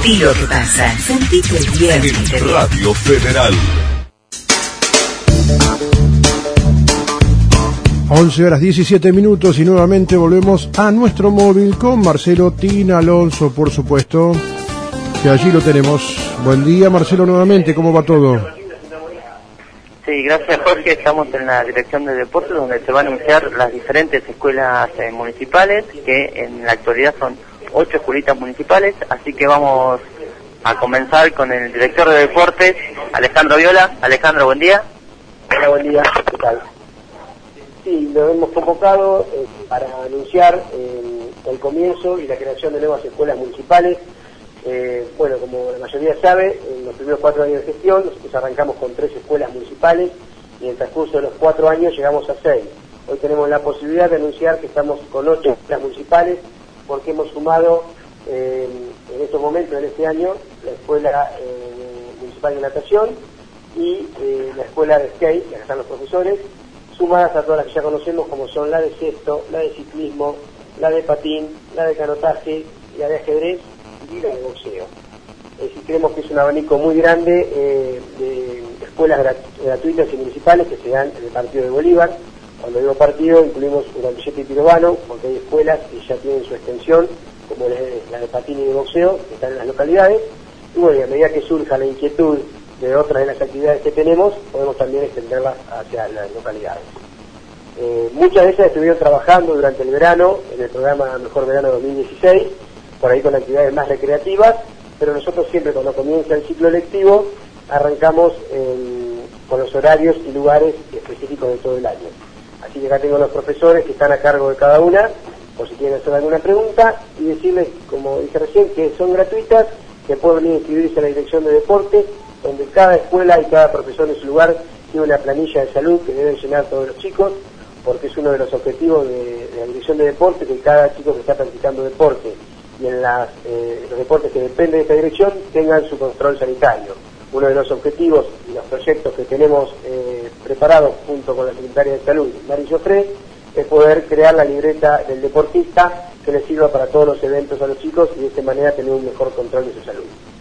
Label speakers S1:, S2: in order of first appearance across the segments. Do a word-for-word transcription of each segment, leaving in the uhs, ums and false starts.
S1: Sentilo que pasa, sentite bien.
S2: En Radio Federal.
S3: once horas diecisiete minutos y nuevamente volvemos a nuestro móvil con Marcelo Tina Alonso, por supuesto, que allí lo tenemos. Buen día, Marcelo, nuevamente, ¿cómo va todo?
S4: Sí, gracias, Jorge. Estamos en la Dirección de Deportes, donde se van a anunciar las diferentes escuelas eh, municipales, que en la actualidad son ocho escuelitas municipales, así que vamos a comenzar con el director de Deportes, Alejandro Viola. Alejandro, buen día.
S5: Hola, buen día, ¿qué tal? Sí, lo hemos convocado eh, para anunciar eh, el comienzo y la creación de nuevas escuelas municipales. Eh, bueno, como la mayoría sabe, en los primeros cuatro años de gestión nosotros arrancamos con tres escuelas municipales y en el transcurso de los cuatro años llegamos a seis. Hoy tenemos la posibilidad de anunciar que estamos con ocho escuelas municipales porque hemos sumado eh, en estos momentos, en este año, la escuela eh, municipal de natación y eh, la escuela de skate, que acá están los profesores, sumadas a todas las que ya conocemos, como son la de cesto, la de ciclismo, la de patín, la de canotaje, la de ajedrez y la de boxeo. Es decir, creemos que es un abanico muy grande eh, de escuelas grat gratuitas y municipales que se dan en el partido de Bolívar. Cuando digo partido, incluimos Urampilleta y Pirobano, porque hay escuelas que ya tienen su extensión, como la de patín y de boxeo, que están en las localidades. Y bueno, y a medida que surja la inquietud de otras de las actividades que tenemos, podemos también extenderlas hacia las localidades. Eh, muchas de ellas estuvieron trabajando durante el verano, en el programa Mejor Verano dos mil dieciséis, por ahí con actividades más recreativas, pero nosotros siempre cuando comienza el ciclo lectivo, arrancamos en, con los horarios y lugares específicos de todo el año. Así que acá tengo los profesores que están a cargo de cada una, por si quieren hacer alguna pregunta, y decirles, como dije recién, que son gratuitas, que pueden venir a inscribirse a la Dirección de Deportes, donde cada escuela y cada profesor en su lugar tiene una planilla de salud que deben llenar todos los chicos, porque es uno de los objetivos de, de la Dirección de Deportes, que cada chico que está practicando deporte y en las, eh, los deportes que dependen de esta dirección tengan su control sanitario. Uno de los objetivos y los proyectos que tenemos eh, preparados junto con la Secretaria de Salud, Mari Joffre, es poder crear la libreta del deportista que le sirva para todos los eventos a los chicos y de esta manera tener un mejor control de su salud.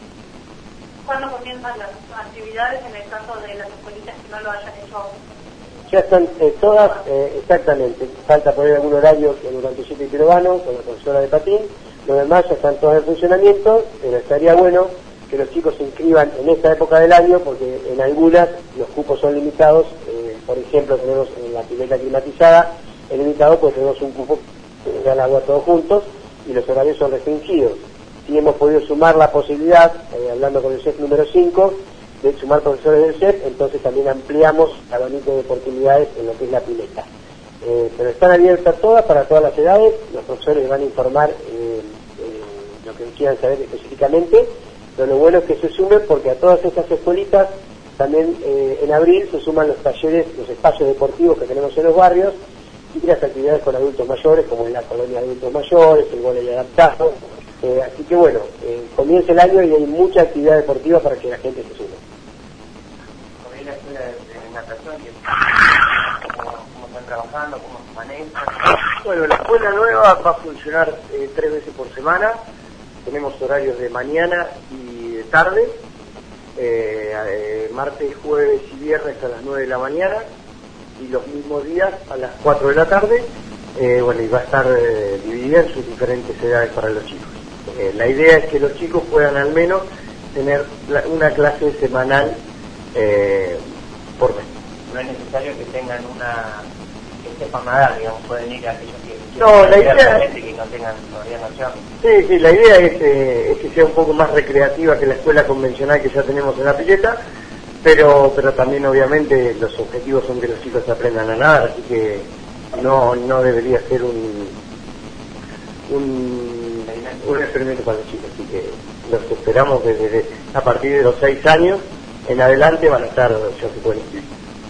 S6: ¿Cuándo comienzan las actividades en el caso de las escuelitas que no lo hayan hecho aún?
S5: Ya están eh, todas, eh, exactamente. Falta poner algún horario en Urampilleta y Pirobano con la profesora de patín. Los demás ya están todos en funcionamiento, pero estaría bueno que los chicos se inscriban en esta época del año porque en algunas los cupos son limitados. Eh, por ejemplo, tenemos en la pileta climatizada el limitado, pues tenemos un cupo que da el agua todos juntos y los horarios son restringidos. Sí hemos podido sumar la posibilidad, eh, hablando con el C E F número cinco, de sumar profesores del C E F, entonces también ampliamos el abanico de oportunidades en lo que es la pileta. Eh, pero están abiertas todas para todas las edades, los profesores van a informar eh, eh, lo que quieran saber específicamente, pero lo bueno es que se sumen porque a todas estas escuelitas también eh, en abril se suman los talleres, los espacios deportivos que tenemos en los barrios y las actividades con adultos mayores, como en la colonia de adultos mayores, el vóley adaptado. Eh, así que bueno, eh, comienza el año y hay mucha actividad deportiva para que la gente se sume.
S4: Por ahí la escuela de, de natación, ¿cómo, ¿cómo están trabajando? ¿Cómo se manejan?
S5: Bueno, la escuela nueva va a funcionar eh, tres veces por semana. Tenemos horarios de mañana y de tarde, eh, eh, martes, jueves y viernes a las nueve de la mañana y los mismos días a las cuatro de la tarde. Eh, bueno, y va a estar eh, dividida en sus diferentes edades para los chicos. Eh, la idea es que los chicos puedan al menos tener la, una clase semanal eh, por mes.
S4: No es necesario que tengan una... que sepan nadar, digamos, pueden ir a aquellos que...
S5: No, la idea
S4: gente que no tengan todavía noción.
S5: Sí, sí, la idea es, eh, es que sea un poco más recreativa que la escuela convencional que ya tenemos en la pileta, pero pero también obviamente los objetivos son que los chicos aprendan a nadar, así que no no debería ser un un, un experimento para los chicos, así que los esperamos desde, desde a partir de los seis años en adelante van a estar, ya se pueden inscribir.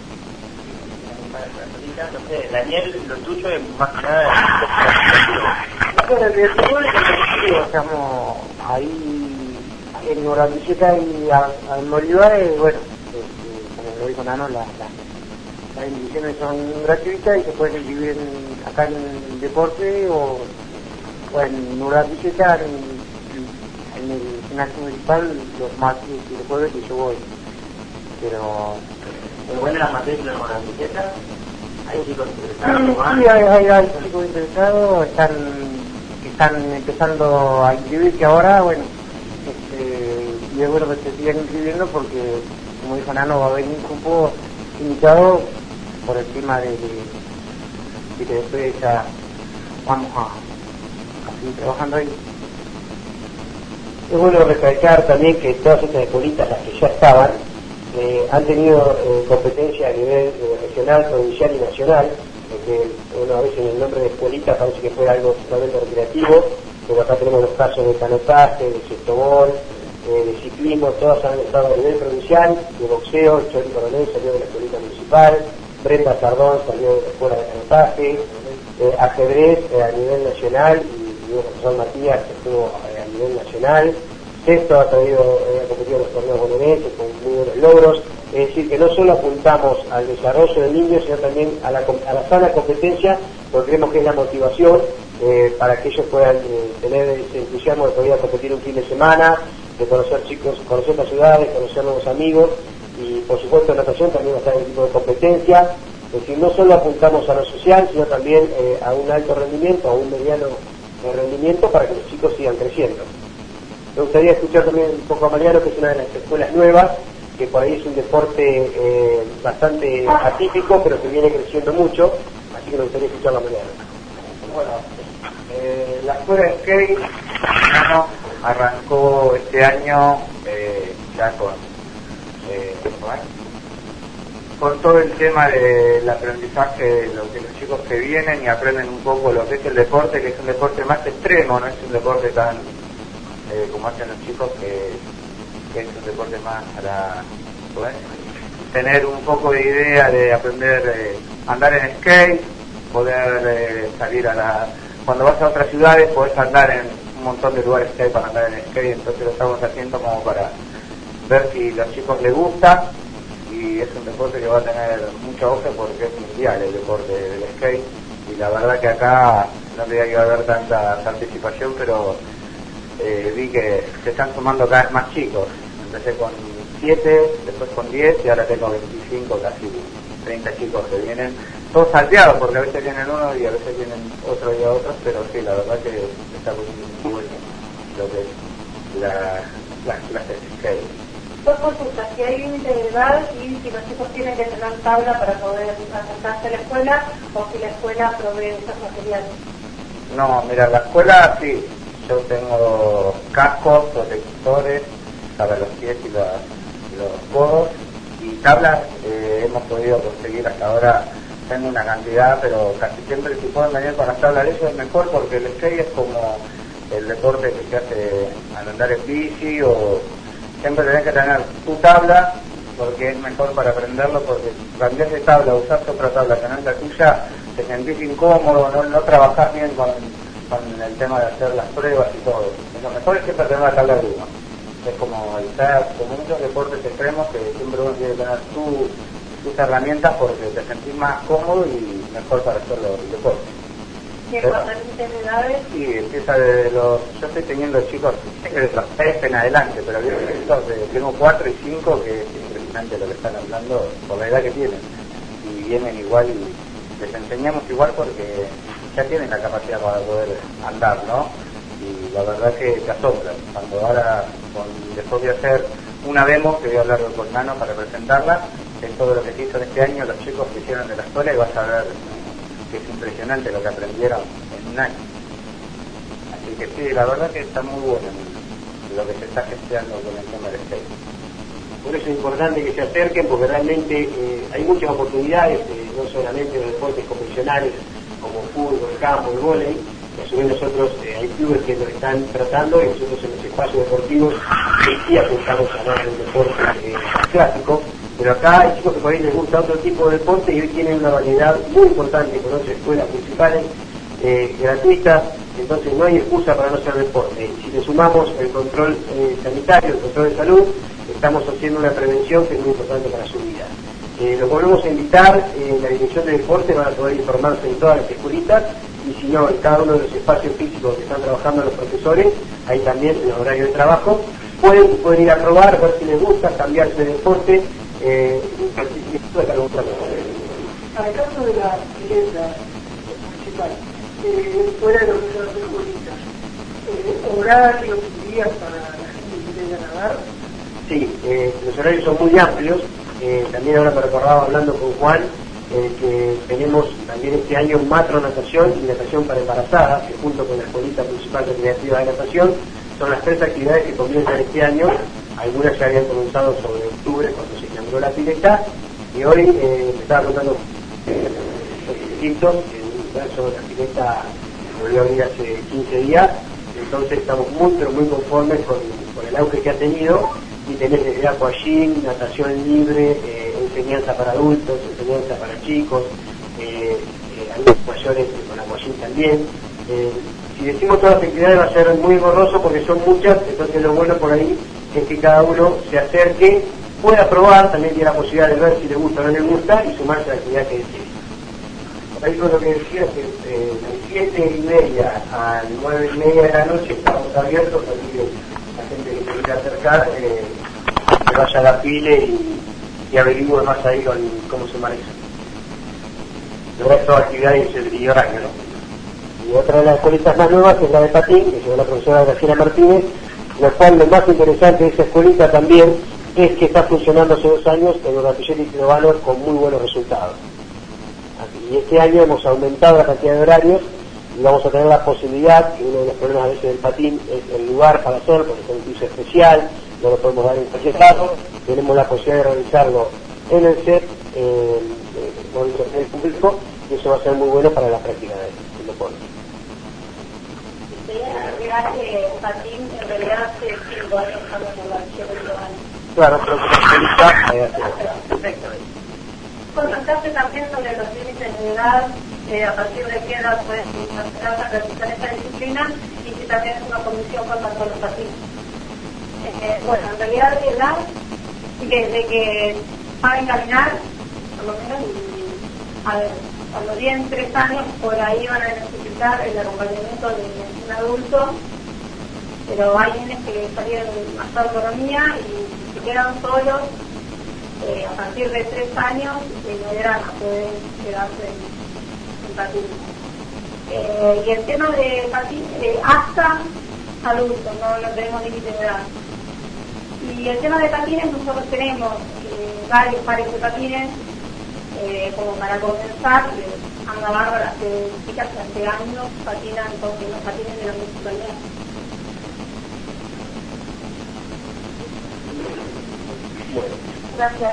S4: No sé, Daniel, lo tuyo es más que nada...
S5: Bueno, el recreativo es el estamos ahí en Urampilleta y en Bolívar, y bueno, eh, como lo dijo Nano, las la, la inscripciones son gratuitas y se pueden inscribir en, acá en el deporte o, o en Urampilleta, en, en en el gimnasio municipal los martes y los jueves y yo voy. Pero...
S4: ¿Es buena la matrícula con la bicicleta? ¿Hay chicos interesados?
S5: Sí, hay, hay, hay chicos interesados, están, que están empezando a inscribirse ahora, bueno, este, y es bueno que se sigan inscribiendo porque, como dijo Nano, va a venir un grupo invitado por el tema de, de, de que después ya vamos a, a seguir trabajando ahí. Es bueno recalcar también que todas estas escuelitas, las que ya estaban, Eh, han tenido eh, competencia a nivel eh, regional, provincial y nacional, porque una vez en el nombre de escuelita parece que fue algo totalmente recreativo, pero acá tenemos los casos de canotaje, de sextobol, eh, de ciclismo, todas han estado a nivel provincial, de boxeo, el Chori Coronel salió de la escuelita municipal, Brenda Sardón salió de la escuela de canotaje, eh, ajedrez eh, a nivel nacional, y el profesor Matías que estuvo eh, a nivel nacional. Esto ha traído, eh, ha competido en los torneos bonaerenses con muy buenos logros, es decir, que no solo apuntamos al desarrollo del niño, sino también a la, a la sana competencia, porque creemos que es la motivación eh, para que ellos puedan eh, tener ese entusiasmo de poder competir un fin de semana, de conocer chicos, conocer las ciudades, conocer nuevos amigos, y por supuesto en natación también va a estar el tipo de competencia, es decir, no solo apuntamos a lo social, sino también eh, a un alto rendimiento, a un mediano eh, rendimiento para que los chicos sigan creciendo. Me gustaría escuchar también un poco a Mariano, que es una de las escuelas nuevas, que por ahí es un deporte eh, bastante atípico, pero que viene creciendo mucho, así que me gustaría escuchar a Mariano.
S7: Bueno, eh, la escuela de skate bueno, arrancó este año eh, ya con, eh, con todo el tema del aprendizaje de lo que los chicos que vienen y aprenden un poco lo que es el deporte, que es un deporte más extremo, no es un deporte tan... Eh, como hacen los chicos, que, que es un deporte más para poder tener un poco de idea de aprender eh, a andar en skate, poder eh, salir a la... Cuando vas a otras ciudades podés andar en un montón de lugares que hay para andar en skate, entonces lo estamos haciendo como para ver si a los chicos les gusta, y es un deporte que va a tener mucho auge porque es mundial el deporte del skate, y la verdad que acá no tenía que haber tanta participación, pero Eh, vi que se están sumando cada vez más chicos. Empecé con siete, después con diez y ahora tengo veinticinco, casi treinta chicos que vienen, todos salteados porque a veces vienen uno y a veces vienen otro y a otros, pero sí, la verdad que está muy bueno lo que es la, las clases de skate.
S6: Dos consultas, si hay límite de edad y si los chicos tienen que tener tabla para poder acercarse a la escuela o si la escuela provee esos materiales.
S7: No, mira, la escuela sí. Yo tengo cascos, protectores para los pies y los, y los codos, y tablas eh, hemos podido conseguir hasta ahora. Tengo una cantidad, pero casi siempre si pueden venir con las tablas de eso es mejor, porque el skate es como el deporte que se hace al andar en bici, o siempre tenés que tener tu tabla, porque es mejor para aprenderlo, porque si cambiás de tabla o usás otra tabla que no es la tuya, te sentís incómodo, no, no trabajás bien con con el tema de hacer las pruebas y todo. Lo mejor es siempre tener la tabla de uno. Es como el ser, como muchos deportes extremos, que siempre uno tiene que tener tu, tus herramientas porque te sentís más cómodo y mejor para hacer los deportes.
S6: ¿Y en cuanto a límites de edades?
S7: Sí, empieza de los... Yo estoy teniendo chicos de los tres en adelante, pero tengo cuatro y cinco que es impresionante lo que están hablando por la edad que tienen. Y vienen igual y les enseñamos igual porque ya tienen la capacidad para poder andar, ¿no? Y la verdad que te asombra. Cuando ahora, con, después de hacer una demo, que voy a hablar con Nano para presentarla, es todo lo que se hizo en este año, los chicos que hicieron de la escuela, y vas a ver que es impresionante lo que aprendieron en un año. Así que sí, la verdad que está muy bueno lo que se está gestionando con el tema del skate.
S5: Por eso es importante que se acerquen, porque realmente eh, hay muchas oportunidades, eh, no solamente en los deportes convencionales, como fútbol, campo, el vóley, que a su vez nosotros eh, hay clubes que lo están tratando, y nosotros en los espacios deportivos eh, sí apuntamos a hablar del deporte eh, clásico, pero acá hay chicos que por ahí les gusta otro tipo de deporte y hoy tienen una variedad muy importante con otras escuelas principales eh, gratuitas, entonces no hay excusa para no hacer deporte. Si le sumamos el control eh, sanitario, el control de salud, estamos haciendo una prevención que es muy importante para su vida. Eh, los volvemos a invitar, en eh, la dirección de deporte van a poder informarse en todas las escuelitas, y si no, en cada uno de los espacios físicos que están trabajando los profesores, ahí también en el horario de trabajo. Pueden, pueden ir a probar, ver si les gusta, cambiarse de deporte. Eh,
S6: Para el caso de la pileta municipal, eh, fuera de lo que son las escuelitas, eh, horarios y días para la gente que quiera nadar.
S5: Sí, eh, los horarios son muy amplios. Eh, también ahora me recordaba hablando con Juan eh, que tenemos también este año matro natación y natación para embarazadas, que junto con la Escuelita Municipal Recreativa de Natación son las tres actividades que comienzan este año. Algunas ya habían comenzado sobre octubre cuando se inauguró la pileta, y hoy eh, me estaba contando eh, los distintos, en un caso la pileta volvió a abrir hace quince días, entonces estamos muy pero muy conformes con, con el auge que ha tenido, y tenés desde aquagym, natación libre, eh, enseñanza para adultos, enseñanza para chicos, eh, eh, algunos mayores con aquagym también. Eh, si decimos todas las actividades va a ser muy borroso porque son muchas, entonces lo bueno por ahí es que cada uno se acerque, pueda probar, también tiene la posibilidad de ver si le gusta o no le gusta y sumarse a la actividad que decide. Por ahí lo que decía es que eh, de siete y media a nueve y media de la noche estamos abiertos, así que la gente que se quiera acercar eh, que vaya a la pile y, y averigüe más ahí con cómo se maneja. El resto de actividades y el horario, ¿no? Y otra de las escuelitas más nuevas es la de patín, que lleva la profesora Graciela Martínez, lo cual lo más interesante de esa escuelita también es que está funcionando hace dos años en Urapillera y Clevalor con muy buenos resultados. Así, y este año hemos aumentado la cantidad de horarios y vamos a tener la posibilidad, que uno de los problemas a veces del patín es el lugar para hacerlo, porque es un piso especial, no lo podemos dar en cualquier lado, tenemos la posibilidad de realizarlo en el set, eh, con el público, y eso va a ser muy bueno para la práctica del deporte.
S6: Agregar que patín en realidad hace cinco años estamos en la región de Giovanni.
S5: Claro, pero como escuelita, eh,
S6: Perfecto. Consultaste también sobre los límites de edad, eh, a partir de qué edad pueden realizar esta disciplina, y si también es una comisión con tanto los patines. Eh, bueno, en realidad de edad, desde que saben caminar, por lo menos, y, a ver, cuando tienen tres años, por ahí van a necesitar el acompañamiento de un adulto, pero hay niños que salieron más autonomía y si se quedan solos, eh, a partir de tres años, eh, no eran a poder quedarse en, en patín. Eh, y el tema de patín, eh, hasta adultos, no, no tenemos límite de edad. Y el tema de patines, nosotros tenemos eh, varios pares de patines, Eh, como para comenzar, eh, anda bárbara, hace chicas que hace años patinan con los patines de la municipalidad. Gracias.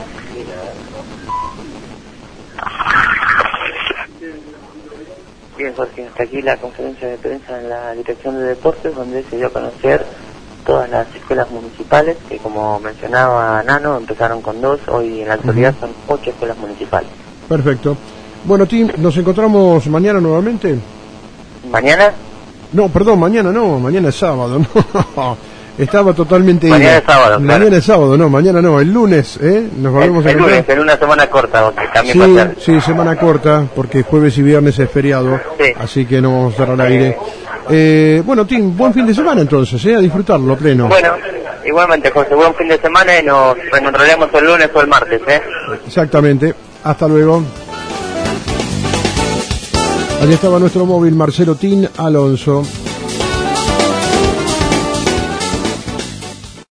S4: Bien, Jorge, hasta aquí la conferencia de prensa en la Dirección de Deportes, donde se dio a conocer todas las escuelas municipales, que como mencionaba Nano, empezaron con dos, hoy en la actualidad son ocho escuelas municipales.
S3: Perfecto. Bueno, Tim, ¿nos encontramos mañana nuevamente?
S4: ¿Mañana?
S3: No, perdón, mañana no, mañana es sábado, no. Estaba totalmente...
S4: Mañana es sábado,
S3: Mañana
S4: claro.
S3: es sábado, no, mañana no, el lunes, ¿eh? Nos volvemos
S4: el,
S3: a
S4: el
S3: encontrar.
S4: lunes, en una semana corta, porque también
S3: Sí,
S4: va a ser.
S3: sí, semana corta, porque jueves y viernes es feriado,
S4: Sí.
S3: así que no vamos a estar al aire. Eh, bueno, Tim, buen fin de semana entonces, ¿eh? A disfrutarlo a pleno.
S4: Bueno, igualmente, José, buen fin de semana y nos reencontraremos el lunes o el martes, ¿eh?
S3: Exactamente. Hasta luego. Allí estaba nuestro móvil Marcelo Tin Alonso.